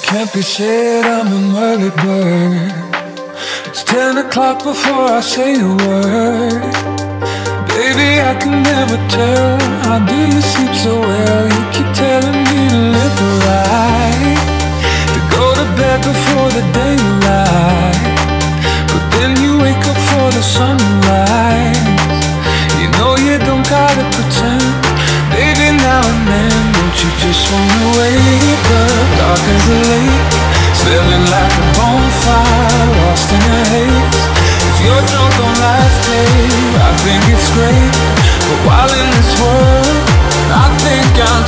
Can't be said I'm an early bird. It's 10 o'clock before I say a word. Baby, I can never tell. How do you sleep so well? You keep telling me to live the right, to go to bed before the daylight. But then you wake up for the sunrise. You know you don't gotta pretend. Baby, now and then, don't you just wanna wake up dark as a lake, smelling like a bonfire, lost in a haze. If you're drunk on life, babe, I think it's great. But while in this world, I think I'm